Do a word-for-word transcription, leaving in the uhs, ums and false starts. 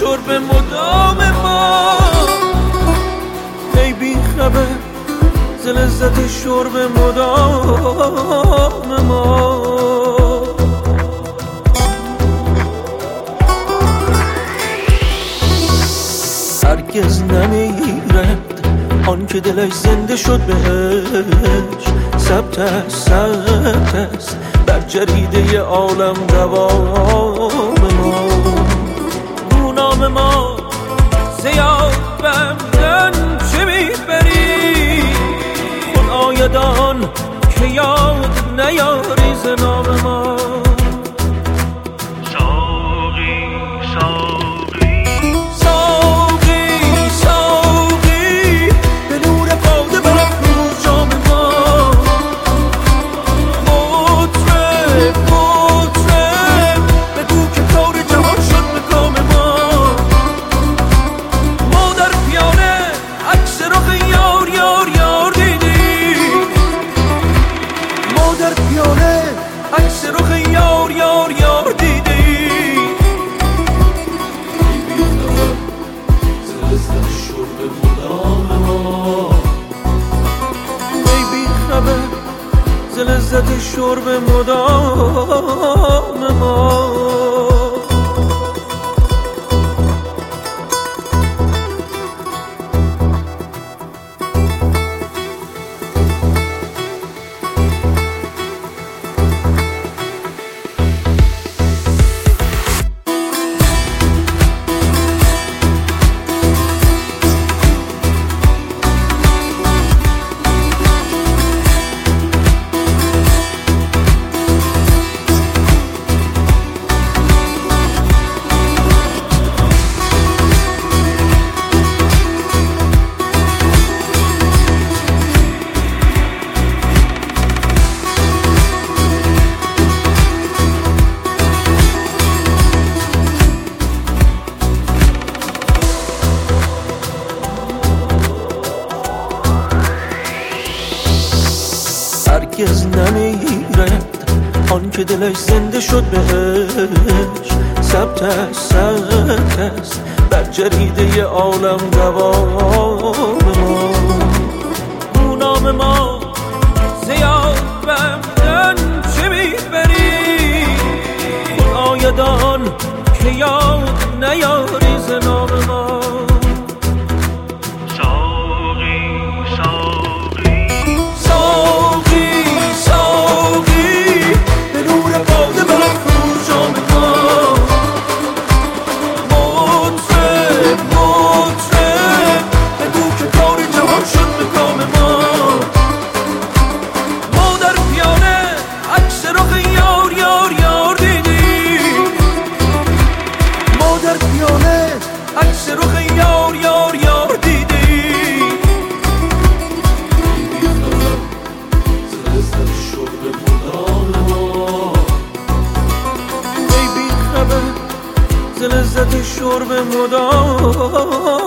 شرب مدام ما. ای بی خبر ز لذت شرب مدام ما. هرگز نمیرد آن که دلش زنده شد بهش. ثبت است ثبت است بر جریده عالم دوام ما. رو نام ما زیاد بمدن چه میبری. خون آیدان که یاد نیاری ز نام ما. در پیاله عکس رخ یار یار یار دیدی. ای بی خبر ز لذت شرب مدام ما. هرگز نمیرد آن که دلش زنده شد بهش. ثبت است ثبت است بر جریده عالم دوام ما. رو نام ما زیاد بمدن چه میبری. خون آیدان که یاد نیاری ز نام ما. عکس رخ یار یار یار دیدی. ای بی خبر ز لذت شرب مدام